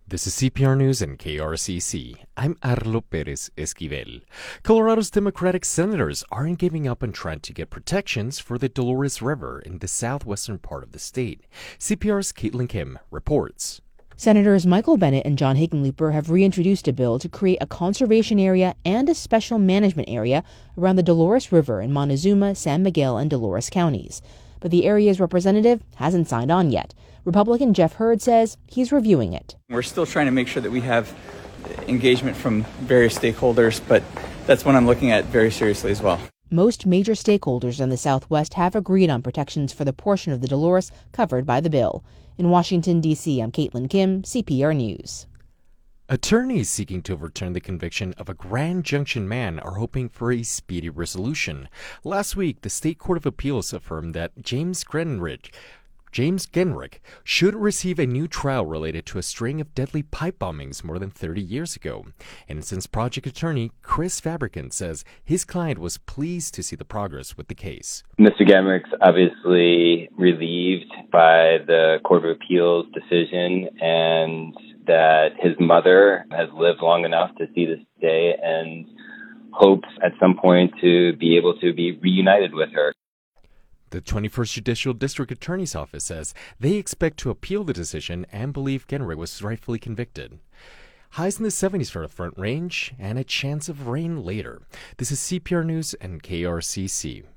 This is CPR News and KRCC. I'm Arlo Perez Esquivel. Colorado's Democratic senators aren't giving up on trying to get protections for the Dolores River in the southwestern part of the state. CPR's Caitlin Kim reports. Senators Michael Bennet and John Hickenlooper have reintroduced a bill to create a conservation area and a special management area around the Dolores River in Montezuma, San Miguel, and Dolores counties. But the area's representative hasn't signed on yet. Republican Jeff Hurd says he's reviewing it. We're still trying to make sure that we have engagement from various stakeholders, but that's one I'm looking at very seriously as well. Most major stakeholders in the Southwest have agreed on protections for the portion of the Dolores covered by the bill. In Washington, D.C., I'm Caitlin Kim, CPR News. Attorneys seeking to overturn the conviction of a Grand Junction man are hoping for a speedy resolution. Last week, the State Court of Appeals affirmed that James Genrich should receive a new trial related to a string of deadly pipe bombings more than 30 years ago. Innocence Project attorney Chris Fabricant says his client was pleased to see the progress with the case. Mr. Genrich's obviously relieved by the Court of Appeals decision and that his mother has lived long enough to see this day and hopes at some point to be able to be reunited with her. The 21st Judicial District Attorney's Office says they expect to appeal the decision and believe Genrich was rightfully convicted. Highs in the 70s for the Front Range and a chance of rain later. This is CPR News and KRCC.